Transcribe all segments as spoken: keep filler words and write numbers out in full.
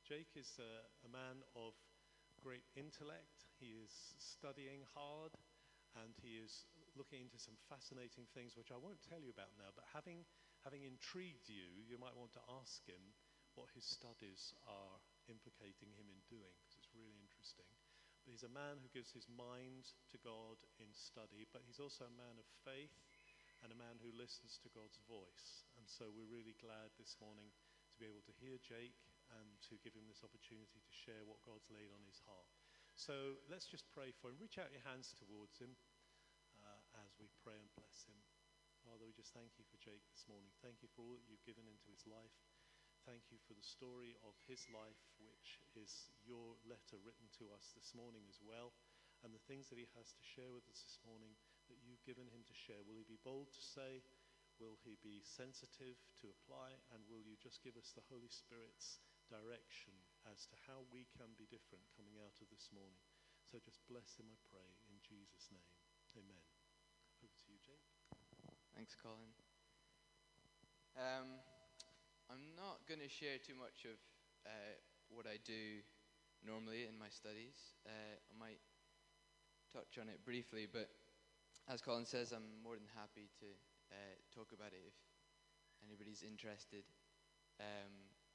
Jake is a, a man of great intellect. He is studying hard, and he is looking into some fascinating things, which I won't tell you about now, but having, having intrigued you, you might want to ask him what his studies are implicating him in doing, because it's really interesting. But he's a man who gives his mind to God in study, but he's also a man of faith and a man who listens to God's voice. And so we're really glad this morning to be able to hear Jake and to give him this opportunity to share what God's laid on his heart. So let's just pray for him. Reach out your hands towards him uh, as we pray and bless him. Father, we just thank you for Jake this morning. Thank you for all that you've given into his life. Thank you for the story of his life, which is your letter written to us this morning as well, and the things that he has to share with us this morning that you've given him to share. Will he be bold to say? Will he be sensitive to apply? And will you just give us the Holy Spirit's direction as to how we can be different coming out of this morning? So just bless him, I pray, in Jesus' name. Amen. Over to you, Jake. Thanks, Colin. Um, I'm not going to share too much of uh, what I do normally in my studies. Uh, I might touch on it briefly, but as Colin says, I'm more than happy to uh, talk about it if anybody's interested. Um,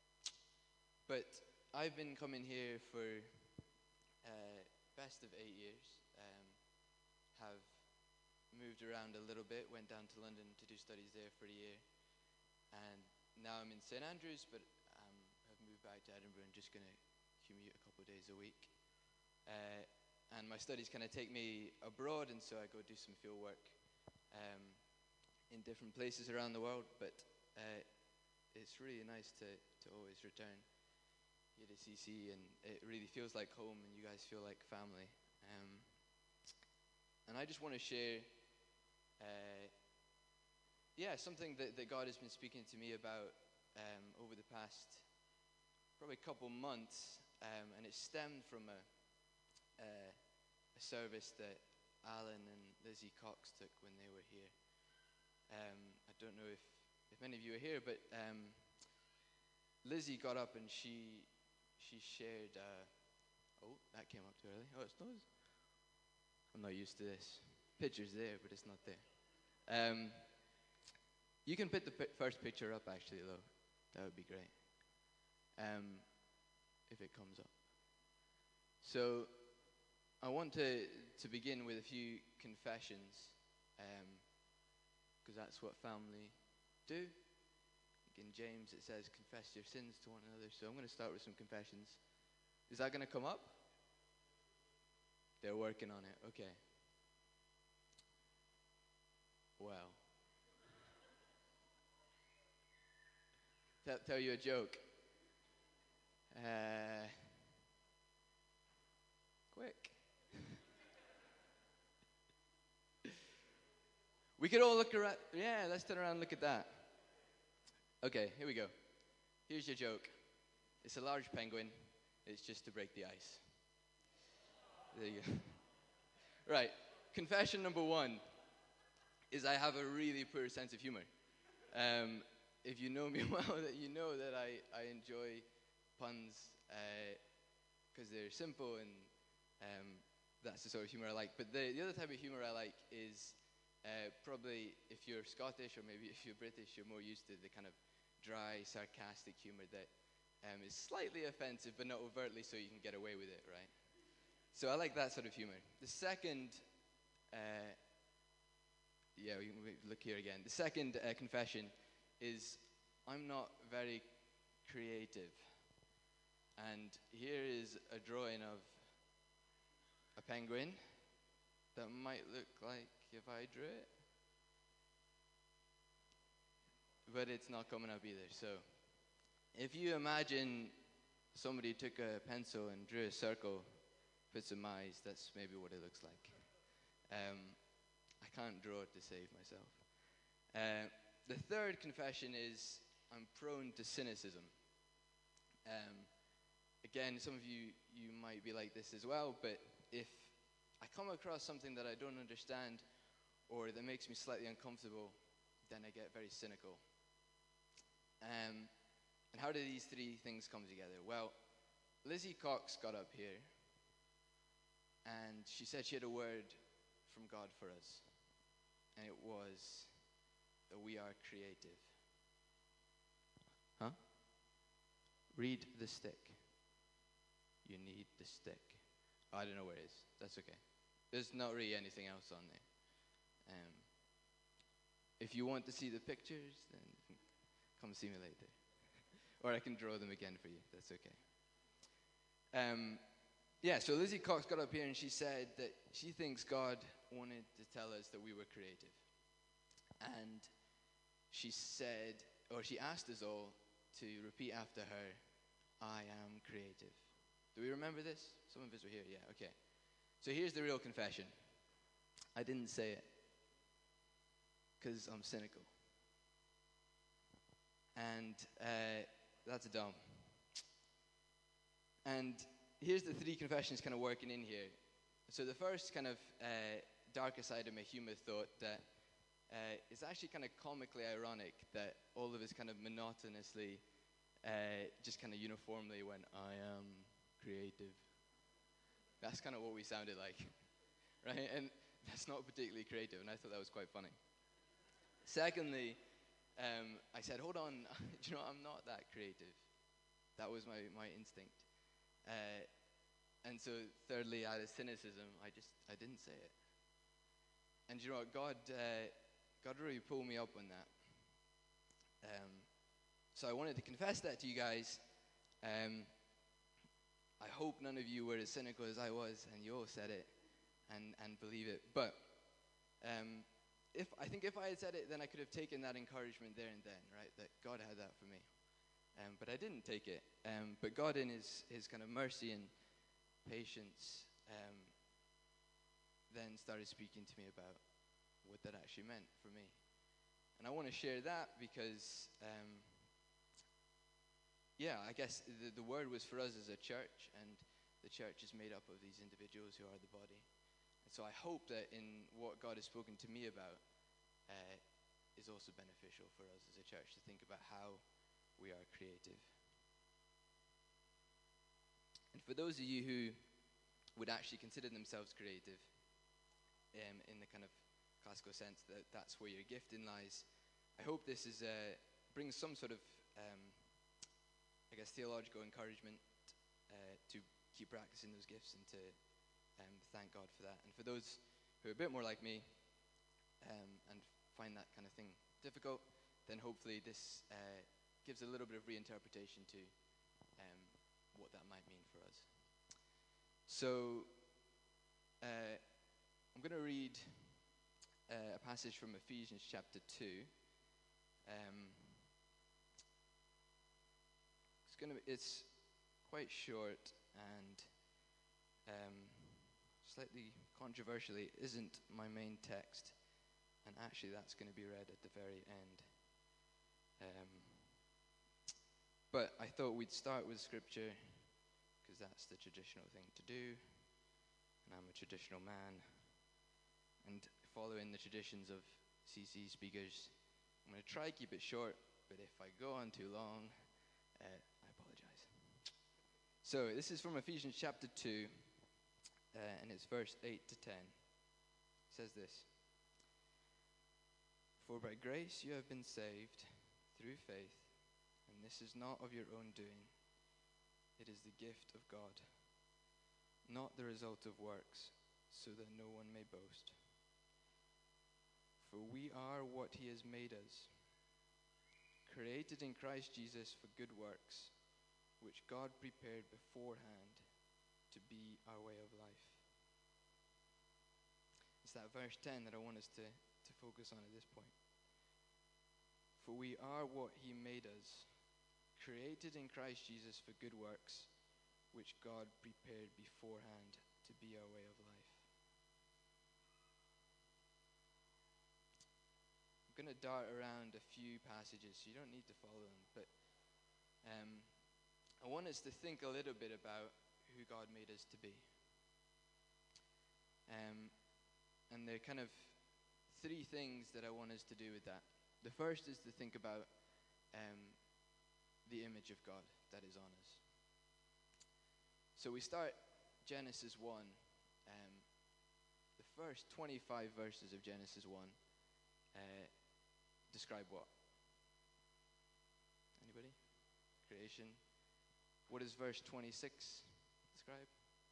but I've been coming here for uh, best of eight years. Um, have moved around a little bit, went down to London to do studies there for a year, and now I'm in Saint Andrews, but um, have moved back to Edinburgh and just going to commute a couple of days a week. Uh, and my studies kind of take me abroad, and so I go do some field work um, in different places around the world, but uh, it's really nice to, to always return here to C C, and it really feels like home, and you guys feel like family. Um, and I just want to share, uh, yeah, something that, that God has been speaking to me about um, over the past probably couple months, um, and it stemmed from a, uh, a service that Alan and Lizzie Cox took when they were here. Um, I don't know if, if many of you are here, but um, Lizzie got up and she she shared, uh, oh, that came up too early. Oh, it's not. I'm not used to this. Picture's there, but it's not there. Um, you can put the p- first picture up, actually, though. That would be great. Um, if it comes up. So, I want to, to begin with a few confessions, because um, that's what family do. In James it says, confess your sins to one another. So I'm going to start with some confessions. Is that going to come up? They're working on it. Okay. Well. Tell, tell you a joke. Uh, quick. We could all look around. Yeah, let's turn around and look at that. Okay, here we go. Here's your joke. It's a large penguin. It's just to break the ice. There you go. Right, confession number one is I have a really poor sense of humor. Um, if you know me well, that you know that I, I enjoy puns because uh, they're simple, and um, that's the sort of humor I like. But the, the other type of humor I like is uh, probably if you're Scottish or maybe if you're British, you're more used to the kind of dry, sarcastic humor that um, is slightly offensive, but not overtly, so you can get away with it, right? So I like that sort of humor. The second, uh, yeah, we, we look here again. The second uh, confession is I'm not very creative. And here is a drawing of a penguin that might look like if I drew it. But it's not coming up either. So if you imagine somebody took a pencil and drew a circle, put some eyes, that's maybe what it looks like. Um, I can't draw it to save myself. Uh, the third confession is I'm prone to cynicism. Um, again, some of you, you might be like this as well, but if I come across something that I don't understand or that makes me slightly uncomfortable, then I get very cynical. Um, and how do these three things come together? Well, Lizzie Cox got up here and she said she had a word from God for us. And it was that we are creative. Huh? Read the stick. You need the stick. Oh, I don't know where it is. That's okay. There's not really anything else on there. Um, if you want to see the pictures, then come see me later. Or I can draw them again for you. That's okay. Um, yeah, so Lizzie Cox got up here and she said that she thinks God wanted to tell us that we were creative. And she said, or she asked us all to repeat after her, I am creative. Do we remember this? Some of us were here, yeah, okay. So here's the real confession. I didn't say it because I'm cynical. And uh, that's dumb. And here's the three confessions kind of working in here. So the first kind of uh, darker side of my humor thought that uh, it's actually kind of comically ironic that all of us kind of monotonously uh, just kind of uniformly went, I am creative. That's kind of what we sounded like, right? And that's not particularly creative, and I thought that was quite funny. Secondly, um, I said, hold on, do you know, I'm not that creative. That was my, my instinct. Uh, and so thirdly, out of cynicism, I just, I didn't say it. And you know what, God, uh, God really pulled me up on that. Um, so I wanted to confess that to you guys. Um, I hope none of you were as cynical as I was, and you all said it and, and believe it. But um, if I think if I had said it, then I could have taken that encouragement there and then, right? That God had that for me. Um, but I didn't take it. Um, but God, in His His kind of mercy and patience, um, then started speaking to me about what that actually meant for me. And I want to share that because, um, yeah, I guess the, the word was for us as a church, and the church is made up of these individuals who are the body. And so I hope that in what God has spoken to me about uh, is also beneficial for us as a church to think about how we are creative. And for those of you who would actually consider themselves creative, um, in the kind of classical sense that that's where your gifting lies, I hope this is uh, brings some sort of, um, I guess, theological encouragement uh, to keep practicing those gifts and to um, thank God for that. And for those who are a bit more like me um, and find that kind of thing difficult, then hopefully this uh, gives a little bit of reinterpretation to um, what that might mean for us. So uh, I'm going to read uh, a passage from Ephesians chapter two. Um, it's going to be, it's quite short and um, slightly controversially isn't my main text, and actually that's going to be read at the very end. Um, but I thought we'd start with scripture because that's the traditional thing to do, and I'm a traditional man, and following the traditions of C C speakers, I'm going to try to keep it short, but if I go on too long, uh, I apologize. So this is from Ephesians chapter two, uh, and it's verse eight to ten. It says this: For by grace you have been saved through faith, and this is not of your own doing. It is the gift of God, not the result of works, so that no one may boast. For we are what He has made us, created in Christ Jesus for good works, which God prepared beforehand to be our way of life. It's that verse ten that I want us to, to focus on at this point. For we are what He made us, created in Christ Jesus for good works, which God prepared beforehand to be our way of life. I'm going to dart around a few passages, so you don't need to follow them, but um, I want us to think a little bit about who God made us to be. Um, and there are kind of three things that I want us to do with that. The first is to think about um, the image of God that is on us. So we start Genesis one. Um, the first twenty-five verses of Genesis one uh, describe what? Anybody? Creation. What does verse twenty-six describe?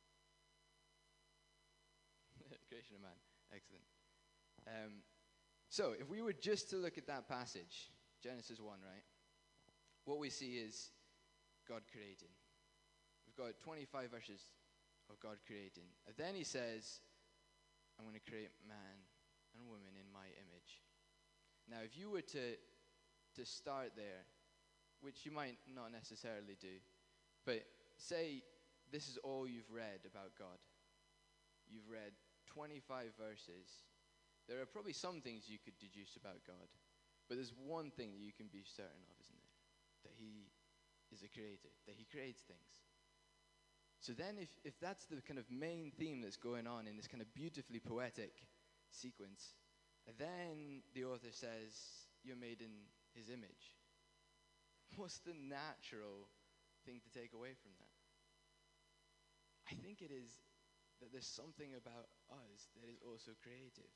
Creation of man. Excellent. Um, so if we were just to look at that passage, Genesis one, right? What we see is God creating. We've got twenty-five verses of God creating. And then he says, I'm going to create man and woman in my image. Now, if you were to, to start there, which you might not necessarily do, but say this is all you've read about God. You've read twenty-five verses. There are probably some things you could deduce about God, but there's one thing that you can be certain of, isn't there? That he is a creator, that he creates things. So then if, if that's the kind of main theme that's going on in this kind of beautifully poetic sequence, then the author says, you're made in his image. What's the natural thing to take away from that? I think it is that there's something about us that is also creative.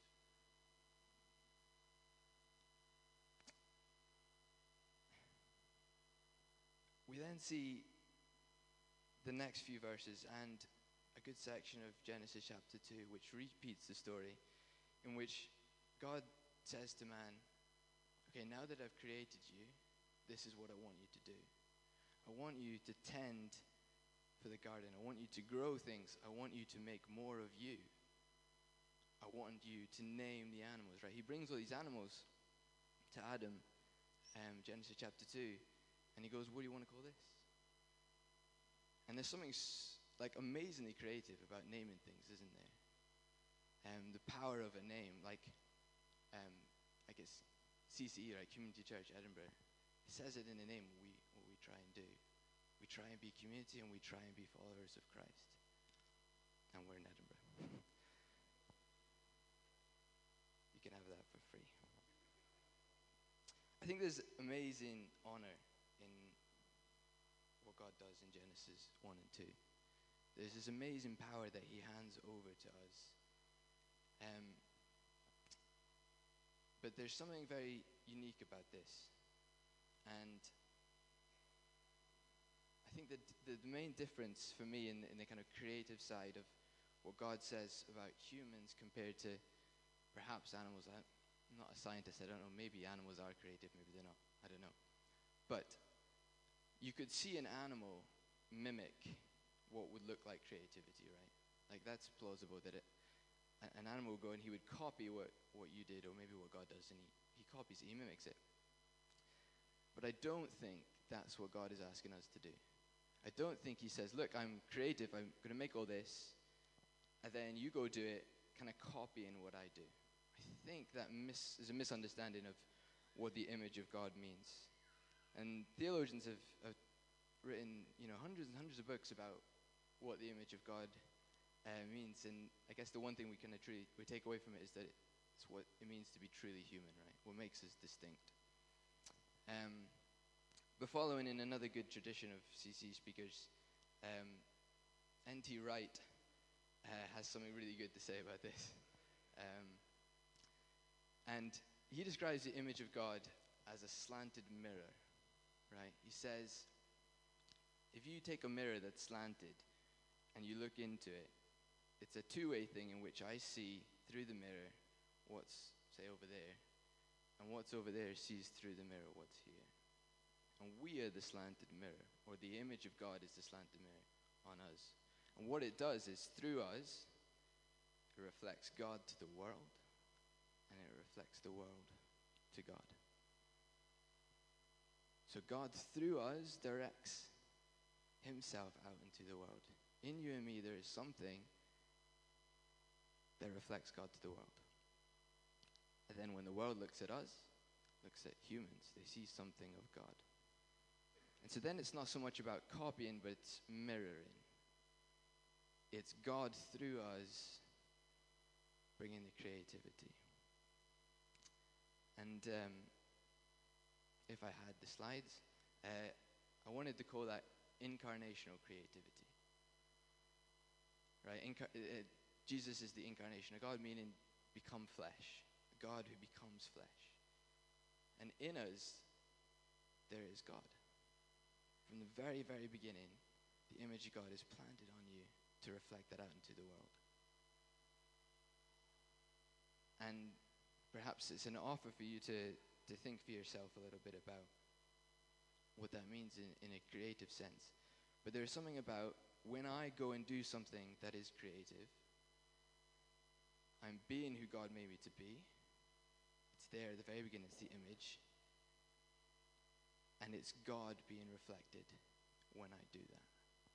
We then see the next few verses and a good section of Genesis chapter two, which repeats the story, in which God says to man, okay, now that I've created you, this is what I want you to do. I want you to tend for the garden. I want you to grow things. I want you to make more of you. I want you to name the animals, right? He brings all these animals to Adam, um, Genesis chapter two, and he goes, what do you want to call this? And there's something s- like amazingly creative about naming things, isn't there? Um, the power of a name, like, um, I guess, C C E, right, Community Church Edinburgh, it says it in the name, we, what we try and do. We try and be community and we try and be followers of Christ. And we're in Edinburgh. You can have that for free. I think there's amazing honor in what God does in Genesis one and two. There's this amazing power that he hands over to us. Um, but there's something very unique about this. And I think that the, the main difference for me in, in the kind of creative side of what God says about humans compared to perhaps animals, I'm not a scientist, I don't know, maybe animals are creative, maybe they're not, I don't know. But you could see an animal mimic what would look like creativity, right? Like that's plausible that it, an animal would go and he would copy what, what you did or maybe what God does and he, he copies it, he mimics it. But I don't think that's what God is asking us to do. I don't think he says, look, I'm creative, I'm going to make all this, and then you go do it, kind of copying what I do. I think that mis- is a misunderstanding of what the image of God means. And theologians have, have written, you know, hundreds and hundreds of books about what the image of God uh, means. And I guess the one thing we can truly we take away from it is that it's what it means to be truly human, right? What makes us distinct. Um, but following in another good tradition of C C speakers, um, N T Wright uh, has something really good to say about this. Um, and he describes the image of God as a slanted mirror, right? He says, if you take a mirror that's slanted and you look into it, it's a two-way thing in which I see through the mirror what's, say, over there, and what's over there sees through the mirror what's here. And we are the slanted mirror, or the image of God is the slanted mirror on us. And what it does is, through us, it reflects God to the world, and it reflects the world to God. So God, through us, directs himself out into the world. In you and me, there is something that reflects God to the world. And then when the world looks at us, looks at humans, they see something of God. And so then it's not so much about copying, but it's mirroring. It's God through us bringing the creativity. And um, if I had the slides, uh, I wanted to call that incarnational creativity. right? Incar- uh, Jesus is the incarnation, a God meaning become flesh, a God who becomes flesh. And in us, there is God. From the very, very beginning, the image of God is planted on you to reflect that out into the world. And perhaps it's an offer for you to, to think for yourself a little bit about what that means in, in a creative sense. But there's something about when I go and do something that is creative, I'm being who God made me to be. It's there at the very beginning, it's the image. And it's God being reflected when I do that.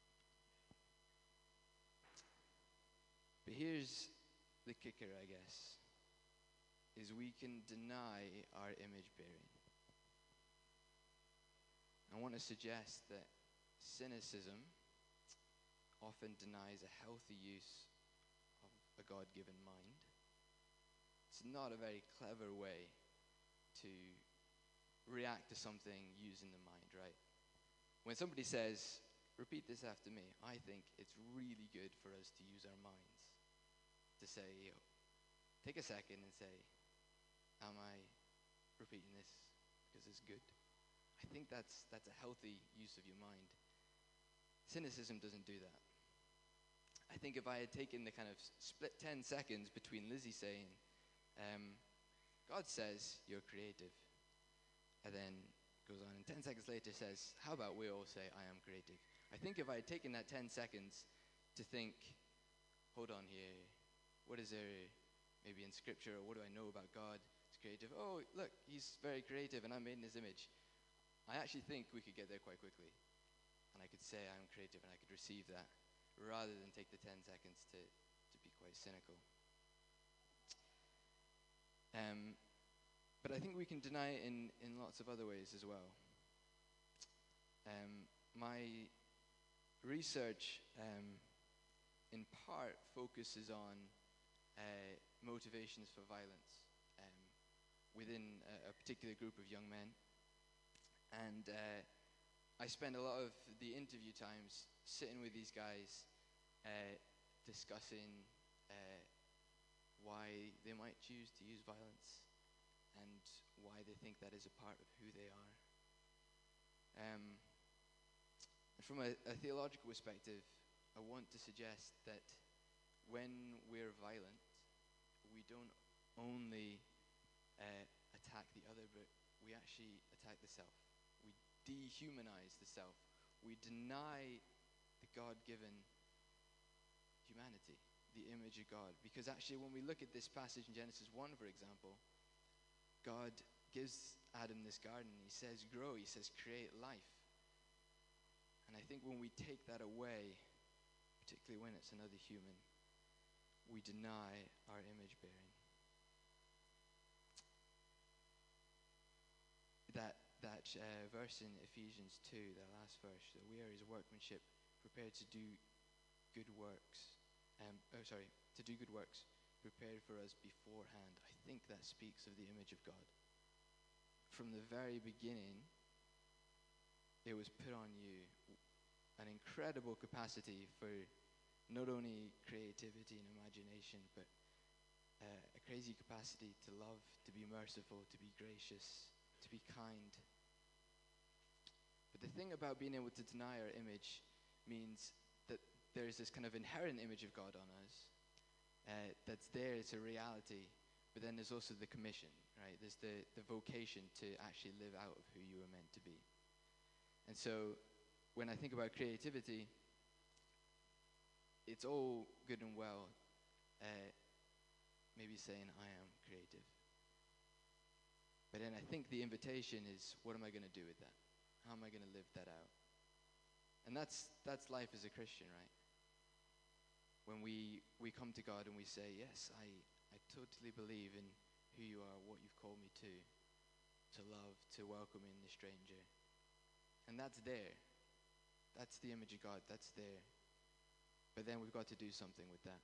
But here's the kicker, I guess, is we can deny our image bearing. I want to suggest that cynicism often denies a healthy use of a God-given mind. It's not a very clever way to react to something using the mind, right? When somebody says, repeat this after me, I think it's really good for us to use our minds to say, you know, take a second and say, am I repeating this because it's good? I think that's that's a healthy use of your mind. Cynicism doesn't do that. I think if I had taken the kind of split ten seconds between Lizzie saying, um, God says you're creative, and then goes on and ten seconds later says, how about we all say I am creative? I think if I had taken that ten seconds to think, hold on here, what is there maybe in scripture, or what do I know about God? It's creative. Oh, look, he's very creative and I'm made in his image. I actually think we could get there quite quickly. And I could say I'm creative and I could receive that, rather than take the ten seconds to, to be quite cynical. Um, but I think we can deny it in, in lots of other ways as well. Um, my research um, in part focuses on uh, motivations for violence um, within a, a particular group of young men. And uh, I spend a lot of the interview times sitting with these guys, uh, discussing uh, why they might choose to use violence and why they think that is a part of who they are. Um, and from a, a theological perspective, I want to suggest that when we're violent, we don't only uh, attack the other, but we actually attack the self. We dehumanize the self. We deny the God-given humanity, the image of God. Because actually when we look at this passage in Genesis one, for example, God gives Adam this garden. He says, grow. He says, create life. And I think when we take that away, particularly when it's another human, we deny our image bearing. That that uh, verse in Ephesians two, that last verse, that we are his workmanship, prepared to do good works. Um, oh, sorry, to do good works, prepared for us beforehand. I think that speaks of the image of God. From the very beginning, it was put on you an incredible capacity for not only creativity and imagination, but uh, a crazy capacity to love, to be merciful, to be gracious, to be kind. But the thing about being able to deny our image means that there's this kind of inherent image of God on us uh, that's there, it's a reality, but then there's also the commission, right? There's the, the vocation to actually live out of who you were meant to be. And so when I think about creativity, it's all good and well uh, maybe saying I am creative. But then I think the invitation is, what am I going to do with that? How am I going to live that out? And that's that's life as a Christian, right? When we, we come to God and we say, yes, I, I totally believe in who you are, what you've called me to, to love, to welcome in the stranger. And that's there. That's the image of God, that's there. But then we've got to do something with that.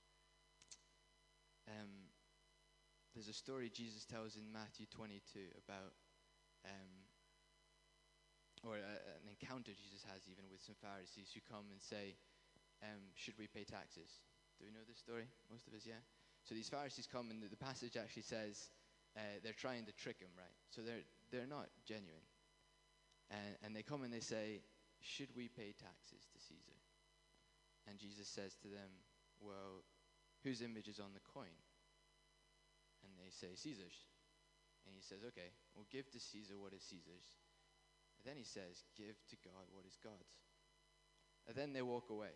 Um, there's a story Jesus tells in Matthew twenty-two about, um, or a, an encounter Jesus has even with some Pharisees who come and say, um, should we pay taxes? Do we know this story? Most of us, yeah? So these Pharisees come, and the, the passage actually says uh, they're trying to trick him, right? So they're, they're not genuine. And, and they come and they say, should we pay taxes to Caesar? And Jesus says to them, well, whose image is on the coin? And they say, Caesar's. And he says, okay, well, give to Caesar what is Caesar's. And then he says, give to God what is God's. And then they walk away.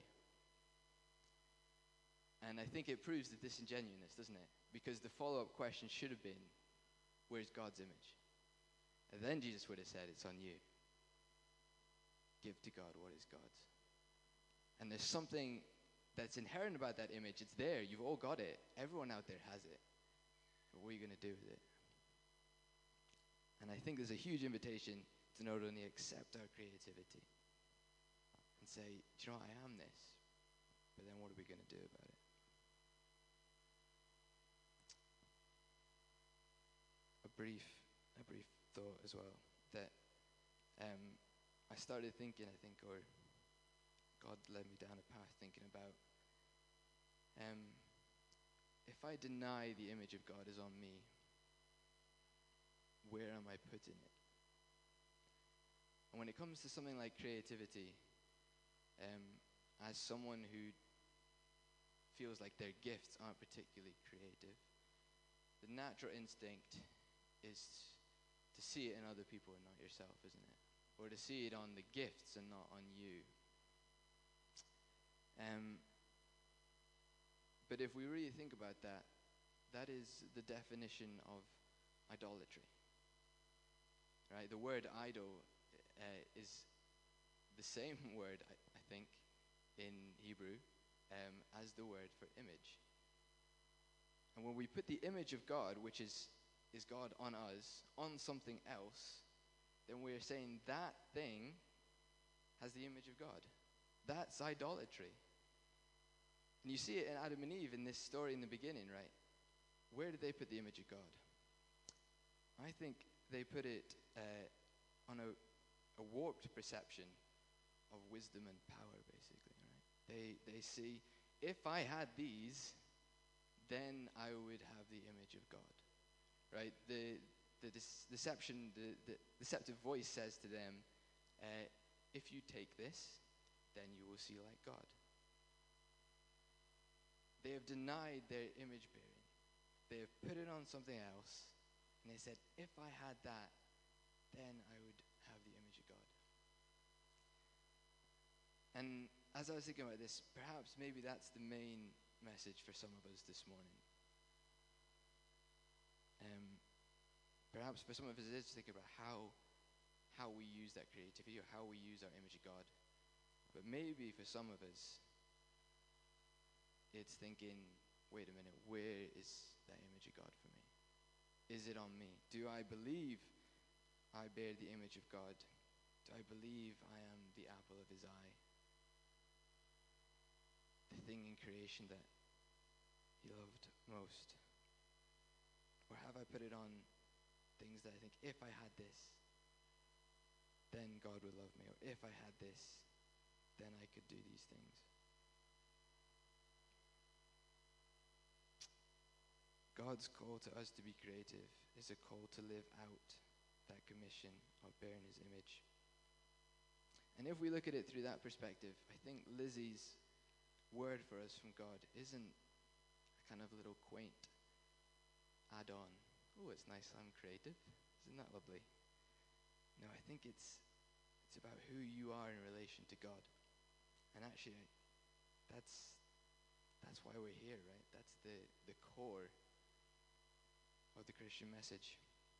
And I think it proves the disingenuousness, doesn't it? Because the follow-up question should have been, where's God's image? And then Jesus would have said, it's on you. Give to God what is God's. And there's something that's inherent about that image. It's there. You've all got it. Everyone out there has it. But what are you going to do with it? And I think there's a huge invitation to not only accept our creativity and say, do you know what, I am this, but then what are we going to do about it? A brief, a brief thought as well, that um, I started thinking, I think, or God led me down a path thinking about, um, if I deny the image of God is on me, where am I putting it? And when it comes to something like creativity, um, as someone who feels like their gifts aren't particularly creative, the natural instinct is to see it in other people and not yourself, isn't it? Or to see it on the gifts and not on you. Um, but if we really think about that, that is the definition of idolatry. Right? The word idol uh, is the same word, I, I think, in Hebrew um, as the word for image. And when we put the image of God, which is, is God on us, on something else, then we're saying that thing has the image of God. That's idolatry. And you see it in Adam and Eve in this story in the beginning, right? Where did they put the image of God? I think they put it uh, on a, a warped perception of wisdom and power, basically, right? They, they see, if I had these, then I would have the image of God, right? The, the dis- deception, the, the deceptive voice says to them, uh, if you take this, then you will see like God. They have denied their image bearing. They have put it on something else, and they said, if I had that, then I would have the image of God. And as I was thinking about this, perhaps maybe that's the main message for some of us this morning. Um, perhaps for some of us it is to think about how, how we use that creativity or how we use our image of God. But maybe for some of us, it's thinking, wait a minute, where is that image of God for me? Is it on me? Do I believe I bear the image of God? Do I believe I am the apple of his eye? The thing in creation that he loved most? Or have I put it on things that I think, if I had this, then God would love me. Or if I had this, then I could do these things. God's call to us to be creative is a call to live out that commission of bearing his image. And if we look at it through that perspective, I think Lizzie's word for us from God isn't a kind of little quaint add-on. Oh, it's nice, I'm creative. Isn't that lovely? No, I think it's it's about who you are in relation to God. And actually, that's that's why we're here, right? That's the, the core of the Christian message.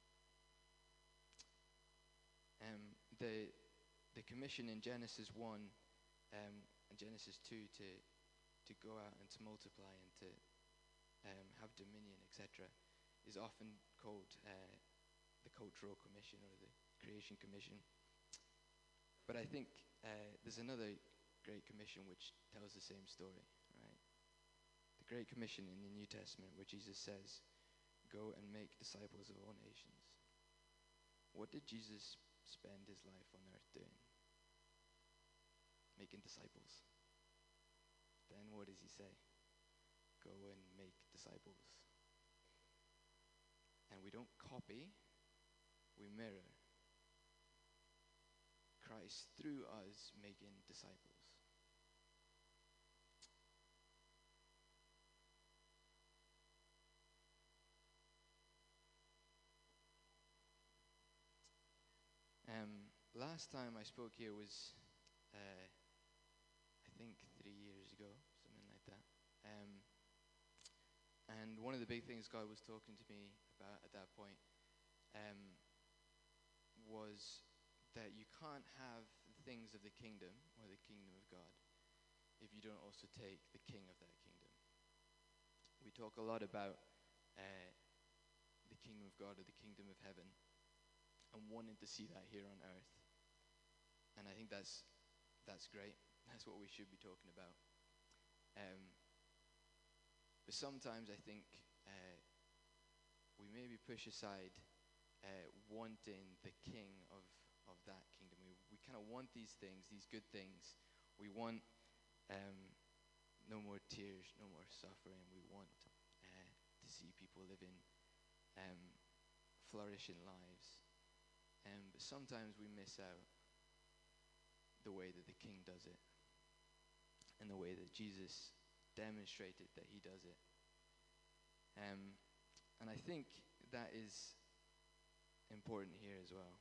Um, the the commission in Genesis one um, and Genesis two to to go out and to multiply and to um, have dominion, et cetera, is often called uh, the cultural commission or the creation commission. But I think uh, there's another great commission which tells the same story, right? The Great Commission in the New Testament, where Jesus says, go and make disciples of all nations. What did Jesus spend his life on earth doing? Making disciples. And what does he say? Go and make disciples. And we don't copy, we mirror Christ through us making disciples. Um, last time I spoke here was, uh, I think, three years ago, something like that. Um, and one of the big things God was talking to me about at that point um, was that you can't have the things of the kingdom or the kingdom of God if you don't also take the king of that kingdom. We talk a lot about uh, the kingdom of God or the kingdom of heaven and wanting to see that here on earth. And I think that's that's great. That's what we should be talking about. Um, but sometimes I think uh, we maybe push aside uh, wanting the king of, of that kingdom. We, we kind of want these things, these good things. We want um, no more tears, no more suffering. We want uh, to see people living um, flourishing lives. Um, but sometimes we miss out the way that the king does it and the way that Jesus demonstrated that he does it. Um, and I think that is important here as well.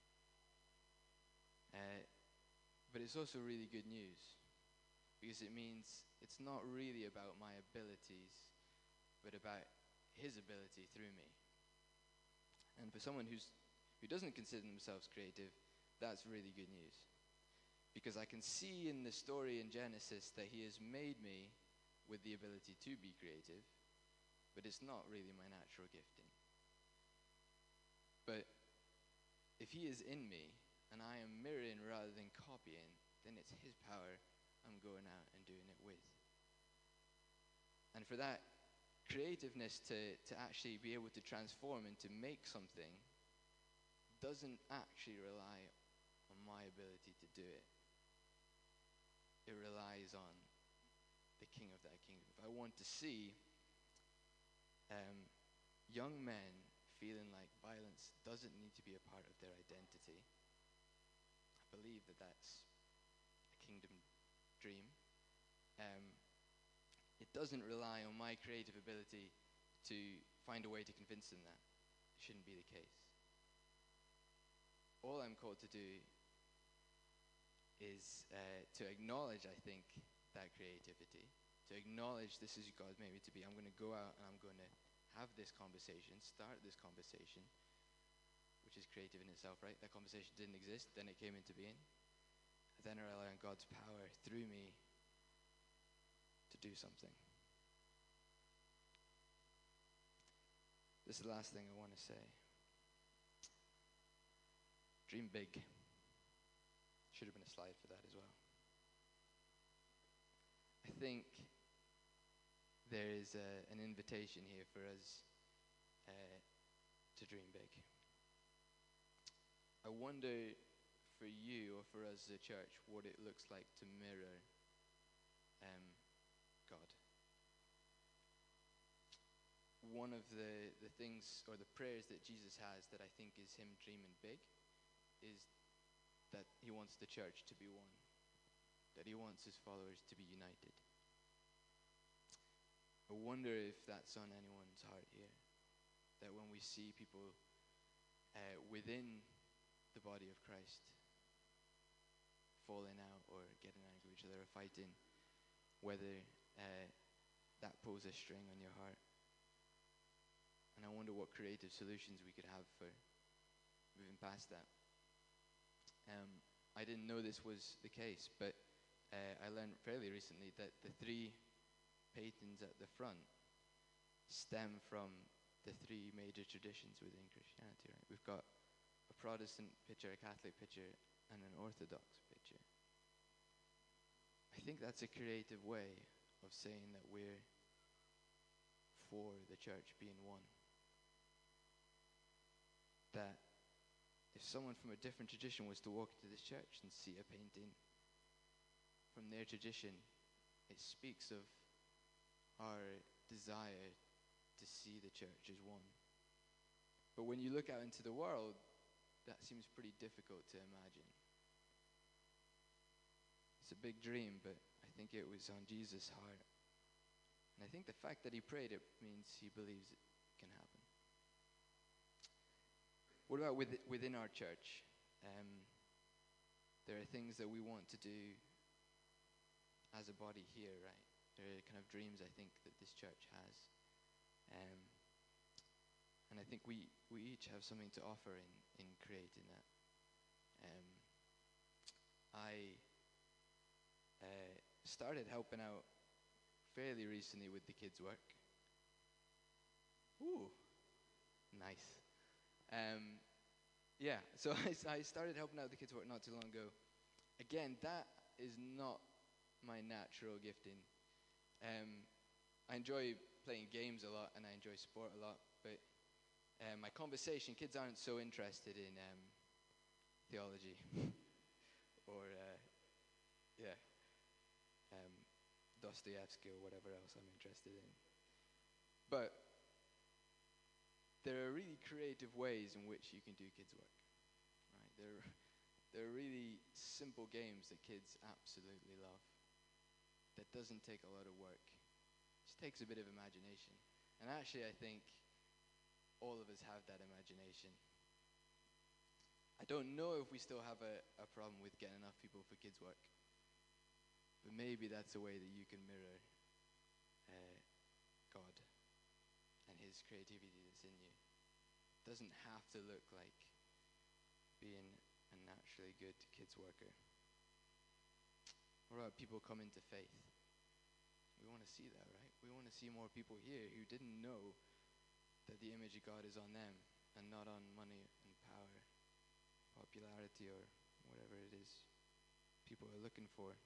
Uh, but it's also really good news because it means it's not really about my abilities, but about his ability through me. And for someone who's who doesn't consider themselves creative, that's really good news. Because I can see in the story in Genesis that he has made me with the ability to be creative, but it's not really my natural gifting. But if he is in me, and I am mirroring rather than copying, then it's his power I'm going out and doing it with. And for that creativeness to, to actually be able to transform and to make something doesn't actually rely on my ability to do it. It relies on the king of that kingdom. If I want to see um, young men feeling like violence doesn't need to be a part of their identity, I believe that that's a kingdom dream. Um, it doesn't rely on my creative ability to find a way to convince them that. It shouldn't be the case. All I'm called to do is uh, to acknowledge, I think, that creativity, to acknowledge this is God made me to be. I'm going to go out and I'm going to have this conversation, start this conversation, which is creative in itself, right? That conversation didn't exist, then it came into being. Then I rely on God's power through me to do something. This is the last thing I want to say. Dream big. Should have been a slide for that as well. I think there is a, an invitation here for us uh, to dream big. I wonder for you or for us as a church what it looks like to mirror um, God. One of the, the things or the prayers that Jesus has that I think is him dreaming big is that he wants the church to be one, that he wants his followers to be united. I wonder if that's on anyone's heart here, that when we see people uh, within the body of Christ falling out or getting angry with each other or fighting, whether uh, that pulls a string on your heart. And I wonder what creative solutions we could have for moving past that. Um, I didn't know this was the case, but uh, I learned fairly recently that the three paintings at the front stem from the three major traditions within Christianity. Right? We've got a Protestant picture, a Catholic picture, and an Orthodox picture. I think that's a creative way of saying that we're for the church being one. That if someone from a different tradition was to walk into this church and see a painting from their tradition it speaks of our desire to see the church as one. But when you look out into the world, that seems pretty difficult to imagine. It's a big dream, but I think it was on Jesus' heart. And I think the fact that he prayed it means he believes it can happen. What about with, within our church? Um, there are things that we want to do as a body here, right? There are kind of dreams, I think, that this church has. Um, and I think we, we each have something to offer in, in creating that. Um, I uh, started helping out fairly recently with the kids' work. Ooh, nice. Um, yeah, so I, I started helping out the kids' work not too long ago. Again, that is not my natural gifting. Um, I enjoy playing games a lot and I enjoy sport a lot, but um, my conversation, kids aren't so interested in um, theology or, uh, yeah, um, Dostoevsky or whatever else I'm interested in. But there are really creative ways in which you can do kids' work, right? There, there are really simple games that kids absolutely love. That doesn't take a lot of work. It just takes a bit of imagination. And actually, I think all of us have that imagination. I don't know if we still have a, a problem with getting enough people for kids' work. But maybe that's a way that you can mirror uh, God and his creativity that's in you. It doesn't have to look like being a naturally good kids worker. What about people coming to faith? We want to see that, right? We want to see more people here who didn't know that the image of God is on them and not on money and power, popularity, or whatever it is people are looking for.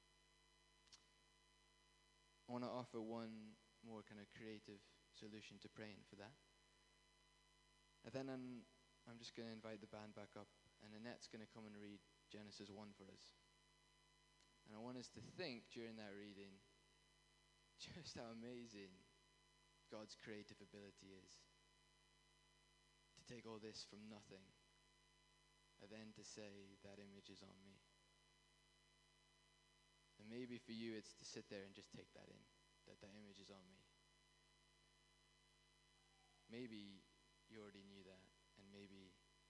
I want to offer one more kind of creative solution to praying for that. And then I'm, I'm just going to invite the band back up, and Annette's going to come and read Genesis one for us. And I want us to think during that reading just how amazing God's creative ability is. To take all this from nothing, and then to say, that image is on me. And maybe for you, it's to sit there and just take that in, that that image is on me. Maybe you already knew that, and maybe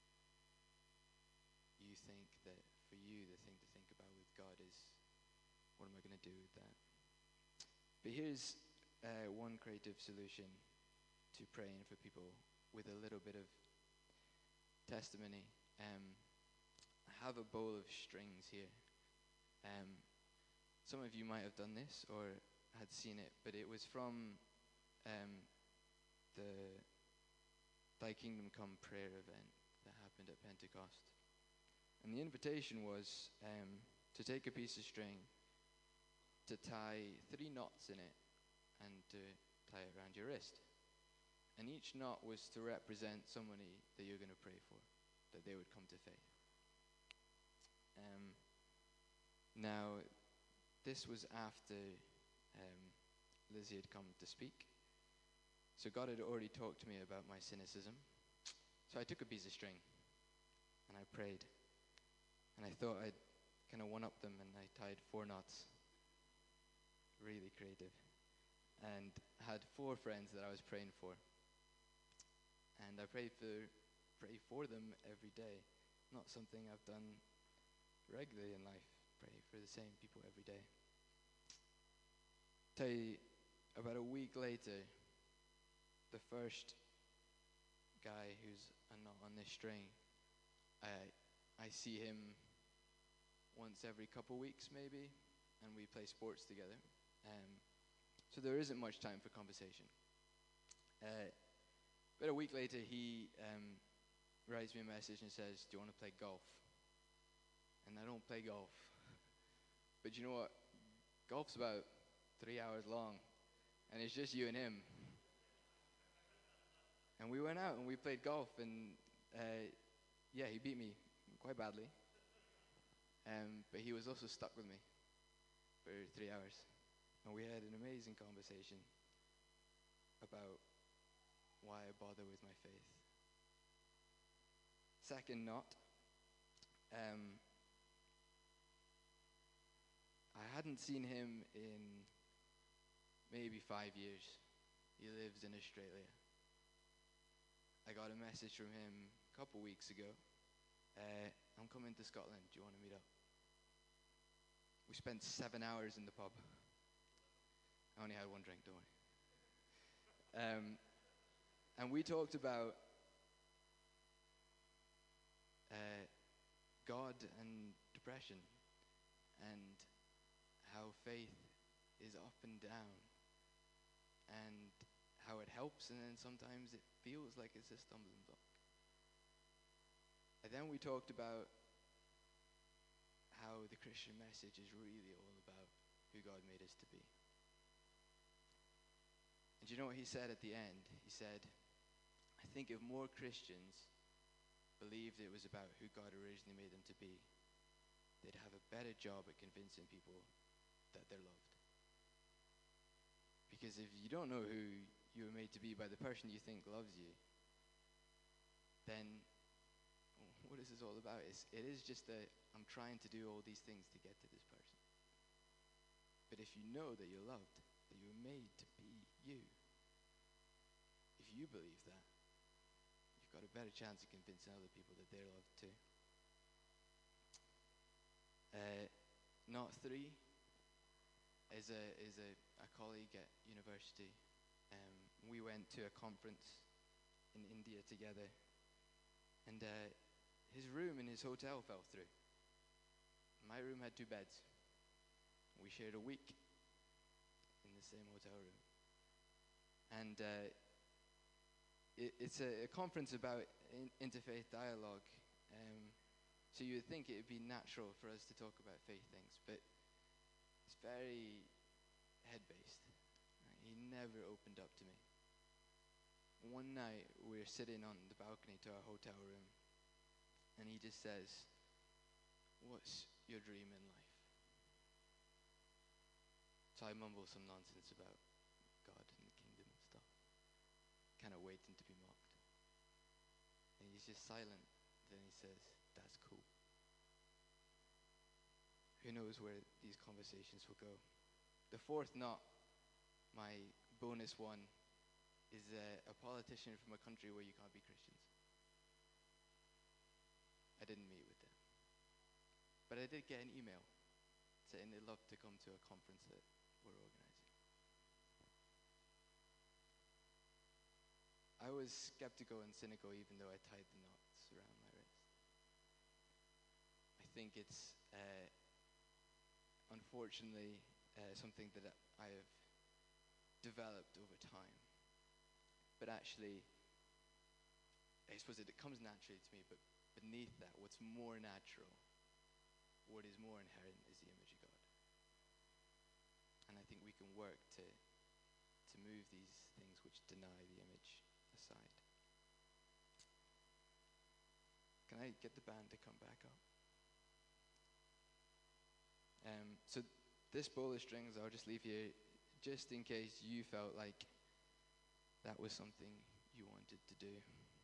you think that for you, the thing to think about with God is, what am I going to do with that? But here's uh, one creative solution to praying for people with a little bit of testimony. Um, I have a bowl of strings here. Um, Some of you might have done this or had seen it, but it was from um, the Thy Kingdom Come prayer event that happened at Pentecost. And the invitation was um, to take a piece of string, to tie three knots in it, and to tie it around your wrist. And each knot was to represent somebody that you're going to pray for, that they would come to faith. Um, now, this was after um, Lizzie had come to speak. So God had already talked to me about my cynicism. So I took a piece of string and I prayed. And I thought I'd kind of one-up them, and I tied four knots. Really creative. And had four friends that I was praying for. And I prayed for, pray for them every day. Not something I've done regularly in life. Pray for the same people every day. Tell you, about a week later, the first guy who's a knot on this string, I I see him once every couple weeks maybe, and we play sports together. Um, so there isn't much time for conversation. Uh, but a week later, he um, writes me a message and says, "Do you want to play golf?" And I don't play golf. But you know what? Golf's about three hours long, and it's just you and him. And we went out and we played golf, and uh, yeah, he beat me quite badly. Um, but he was also stuck with me for three hours. And we had an amazing conversation about why I bother with my faith. Second knot, um, I hadn't seen him in maybe five years. He lives in Australia. I got a message from him a couple weeks ago. Uh, I'm coming to Scotland. Do you want to meet up? We spent seven hours in the pub. I only had one drink, don't worry. Um, and we talked about uh, God and depression and how faith is up and down and how it helps, and then sometimes it feels like it's a stumbling block. And then we talked about how the Christian message is really all about who God made us to be. And you know what he said at the end? He said, I think if more Christians believed it was about who God originally made them to be, they'd have a better job at convincing people that they're loved. Because if you don't know who you were made to be by the person you think loves you, then what is this all about? It's, it is just that I'm trying to do all these things to get to this person. But if you know that you're loved, that you were made to be you, if you believe that, you've got a better chance of convincing other people that they're loved too. Uh, knot three is a is a, a colleague at university. Um, we went to a conference in India together, and uh, his room in his hotel fell through. My room had two beds. We shared a week in the same hotel room. And uh, it, it's a, a conference about in, interfaith dialogue. Um, so you would think it would be natural for us to talk about faith things, but it's very head-based. Right? He never opened up to me. One night, we were sitting on the balcony to our hotel room, and he just says, "What's your dream in life?" So I mumble some nonsense about God and the kingdom and stuff, kind of waiting to be mocked. And he's just silent. Then he says, "That's cool." Who knows where these conversations will go? The fourth knot, my bonus one, is a, a politician from a country where you can't be Christians. I didn't meet with them. But I did get an email saying they'd love to come to a conference that we're organizing. I was skeptical and cynical even though I tied the knots around my wrist. I think it's uh, unfortunately uh, something that I have developed over time. But actually, I suppose it, it comes naturally to me, but beneath that, what's more natural, what is more inherent, is the image of God. And I think we can work to, to move these things which deny the image aside. Can I get the band to come back up? Um, so this bowl of strings, I'll just leave here just in case you felt like that was something you wanted to do.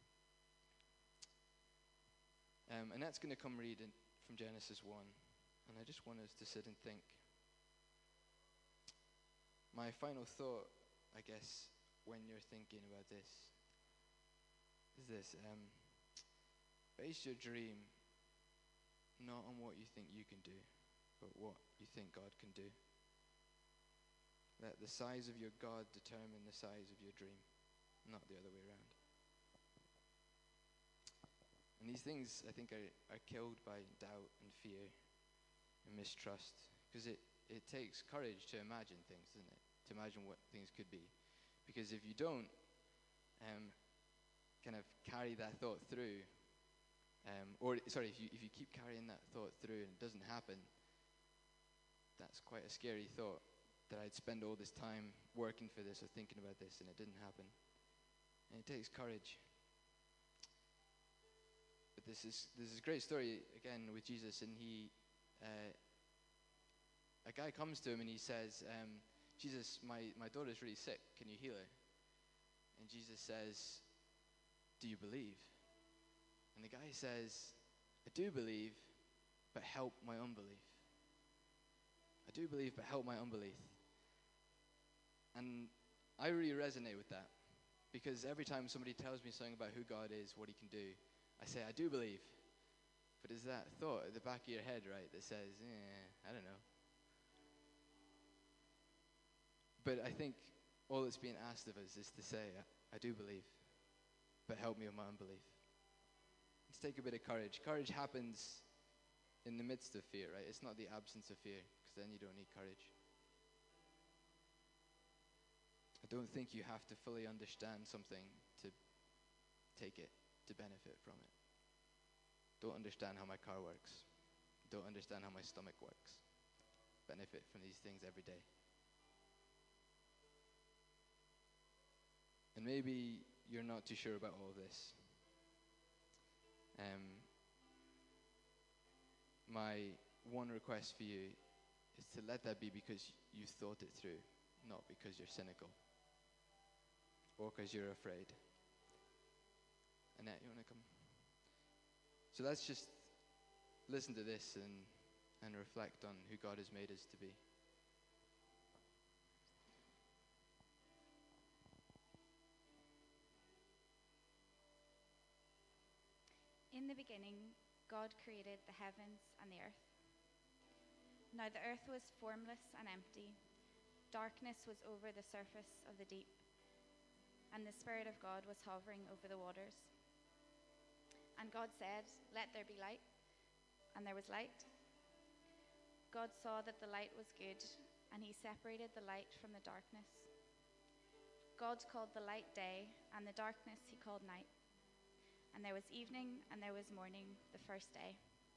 Um, and that's going to come reading from Genesis one. And I just want us to sit and think. My final thought, I guess, when you're thinking about this, is this. Um, base your dream not on what you think you can do, but what you think God can do. Let the size of your God determine the size of your dream, not the other way around. And these things, I think, are, are killed by doubt and fear and mistrust. Because it, it takes courage to imagine things, doesn't it? To imagine what things could be. Because if you don't um, kind of carry that thought through, um, or, sorry, if you, if you keep carrying that thought through and it doesn't happen, that's quite a scary thought, that I'd spend all this time working for this or thinking about this and it didn't happen. And it takes courage. But this is this is a great story, again, with Jesus, and he, uh, a guy comes to him and he says, um, Jesus, my, my daughter's really sick. Can you heal her? And Jesus says, do you believe? And the guy says, I do believe, but help my unbelief. I do believe, but help my unbelief. And I really resonate with that, because every time somebody tells me something about who God is, what he can do, I say, I do believe. But there's that thought at the back of your head, right, that says, eh, I don't know. But I think all that's being asked of us is to say, I, I do believe, but help me with my unbelief. Let's take a bit of courage. Courage happens in the midst of fear, right? It's not the absence of fear, because then you don't need courage. I don't think you have to fully understand something to take it, to benefit from it. Don't understand how my car works. Don't understand how my stomach works. Benefit from these things every day. And maybe you're not too sure about all of this. Um, my one request for you is to let that be because you've thought it through, not because you're cynical or because you're afraid. Annette, you want to come? So let's just listen to this and, and reflect on who God has made us to be. In the beginning, God created the heavens and the earth. Now the earth was formless and empty. Darkness was over the surface of the deep, and the Spirit of God was hovering over the waters. And God said, "Let there be light," and there was light. God saw that the light was good, and he separated the light from the darkness. God called the light day, and the darkness he called night. And there was evening, and there was morning, the first day.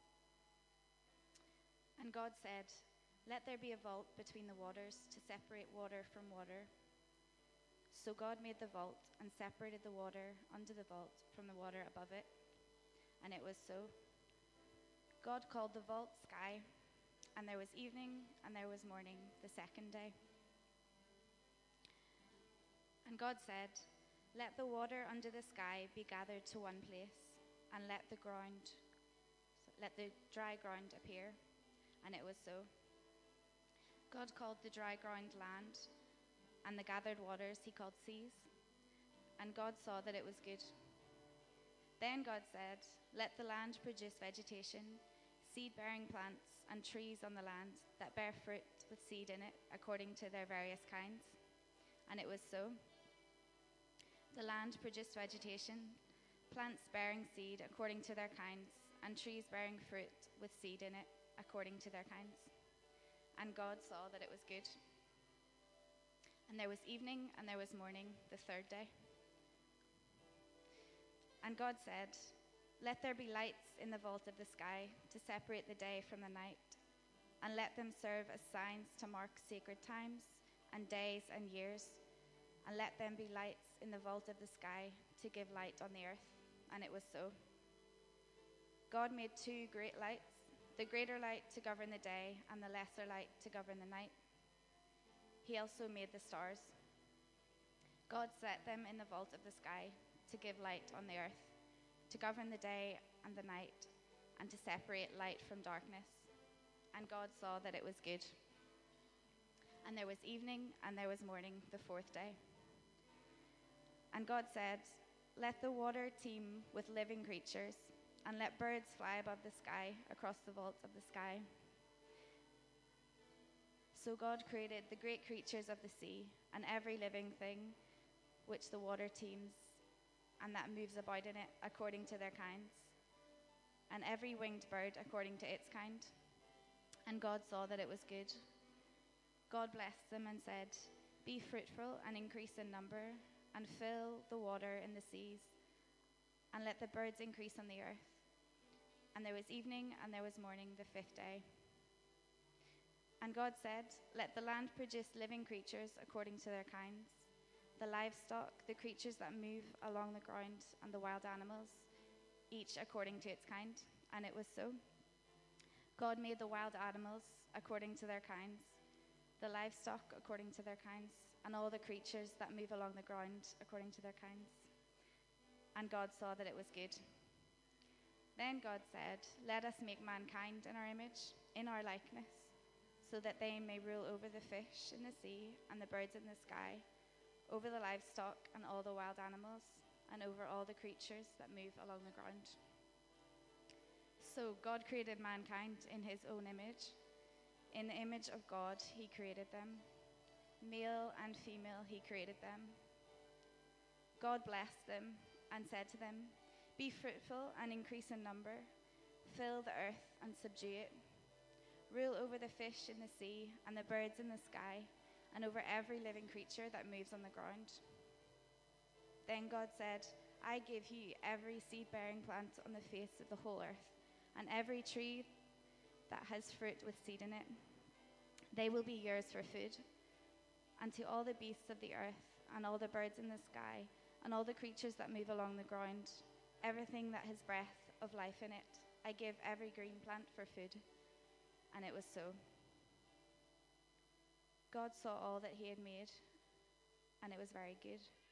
And God said, "Let there be a vault between the waters to separate water from water." So God made the vault and separated the water under the vault from the water above it. And it was so. God called the vault sky, and there was evening, and there was morning, the second day. And God said, "Let the water under the sky be gathered to one place, and let the ground, let the dry ground appear." And it was so. God called the dry ground land, and the gathered waters he called seas. And God saw that it was good. Then God said, "Let the land produce vegetation, seed-bearing plants, and trees on the land that bear fruit with seed in it, according to their various kinds." And it was so. The land produced vegetation, plants bearing seed according to their kinds, and trees bearing fruit with seed in it according to their kinds. And God saw that it was good. And there was evening, and there was morning, the third day. And God said, "Let there be lights in the vault of the sky to separate the day from the night, and let them serve as signs to mark sacred times and days and years. And let them be lights in the vault of the sky to give light on the earth." And it was so. God made two great lights, the greater light to govern the day, and the lesser light to govern the night. He also made the stars. God set them in the vault of the sky to give light on the earth, to govern the day and the night, and to separate light from darkness. And God saw that it was good. And there was evening, and there was morning, the fourth day. And God said, "Let the water teem with living creatures, and let birds fly above the sky across the vault of the sky." So God created the great creatures of the sea, and every living thing which the water teems, and that moves about in it according to their kinds, and every winged bird according to its kind. And God saw that it was good. God blessed them and said, "Be fruitful and increase in number, and fill the water in the seas, and let the birds increase on the earth." And there was evening, and there was morning, the fifth day. And God said, "Let the land produce living creatures according to their kinds, the livestock, the creatures that move along the ground, and the wild animals, each according to its kind." And it was so. God made the wild animals according to their kinds, the livestock according to their kinds, and all the creatures that move along the ground according to their kinds. And God saw that it was good. Then God said, "Let us make mankind in our image, in our likeness, so that they may rule over the fish in the sea and the birds in the sky, over the livestock and all the wild animals, and over all the creatures that move along the ground." So God created mankind in his own image. In the image of God, he created them. Male and female, he created them. God blessed them and said to them, "Be fruitful and increase in number. Fill the earth and subdue it. Rule over the fish in the sea and the birds in the sky, and over every living creature that moves on the ground." Then God said, "I give you every seed-bearing plant on the face of the whole earth, and every tree that has fruit with seed in it. They will be yours for food. And to all the beasts of the earth, and all the birds in the sky, and all the creatures that move along the ground, everything that has breath of life in it, I give every green plant for food." And it was so. God saw all that he had made, and it was very good.